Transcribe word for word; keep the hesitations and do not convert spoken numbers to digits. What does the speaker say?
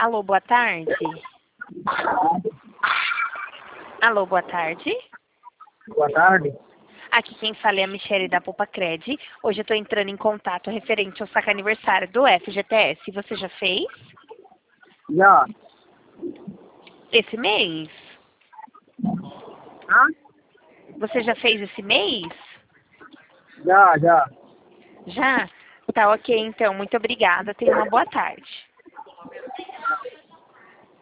Alô, boa tarde. Alô, boa tarde. Boa tarde. Aqui quem fala é a Michele da Poupa Cred. Hoje eu estou entrando em contato referente ao saque aniversário do F G T S. Você já fez? Já. Esse mês? Hã? Você já fez esse mês? Já, já. Já? Tá ok, então. Muito obrigada. Tenha uma boa tarde.